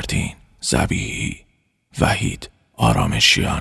فردین ذبیحی، وحید آرامشیان.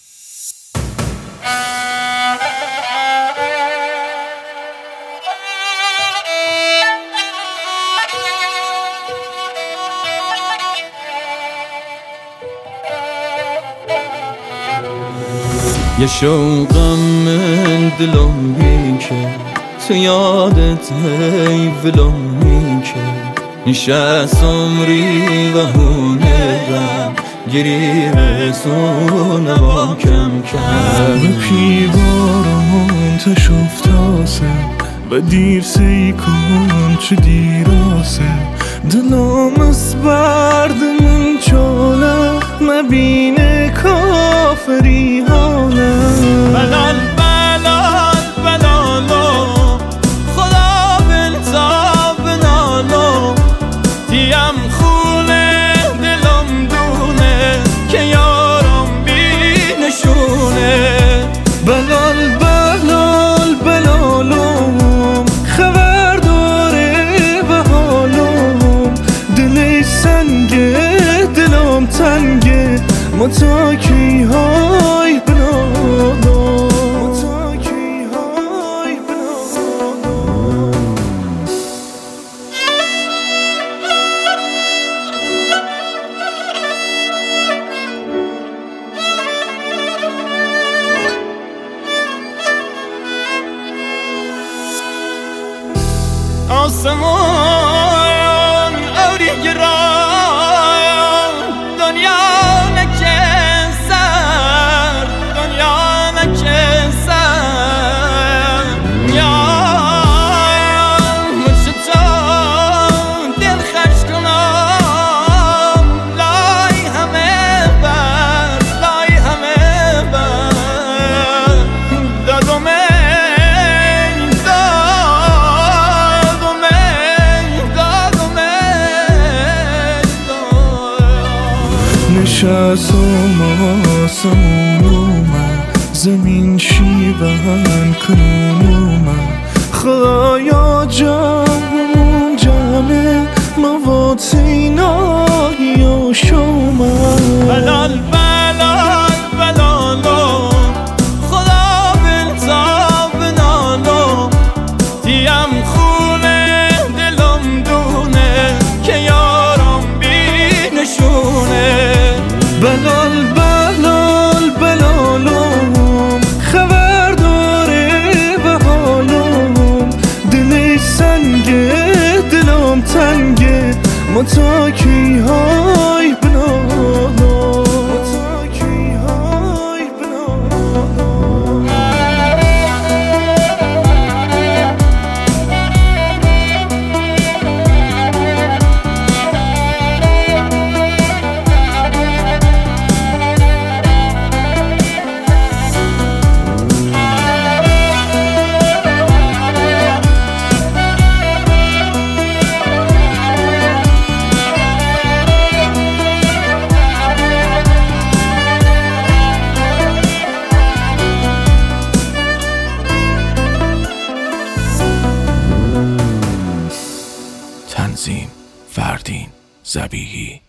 یه شوقم من دلم میکرد تو یادت هی ولم میکرد نشست عمری و هنرم گری رسونه با کم کرد به پیوارم تشفتاسه و دیر سی کن چه دیراسه دلم از برد من چاله نبینه کافری حاله بلال بلال بلالو خدا بلتا بنالو دیم خونه دلم دونه که یارم بی نشونه بلال بلال بلالم خبر داره و حالم دل سنگه دلم تنگه متاکی های بلالم متاکی های بلالم آسمان اوری گران دنیا نکن سر دنیا نکن سر یا مشتان دل خش کنم لای همه بر لای همه بر دادم نشستم آسمون اومد زمین شیون کنون اومد خدایا جمعون جمع مواتینایی و شومد بلال بلال بلالو خدا بلتا بنالو دیم خونه دلم دونه که یارم بی نشونه بلال بلال بلالم خبر داره و حالم دل سنگه دلم تنگه متاکی های بلالم متاکی های بلالم تنظیم فردین ذبیحی.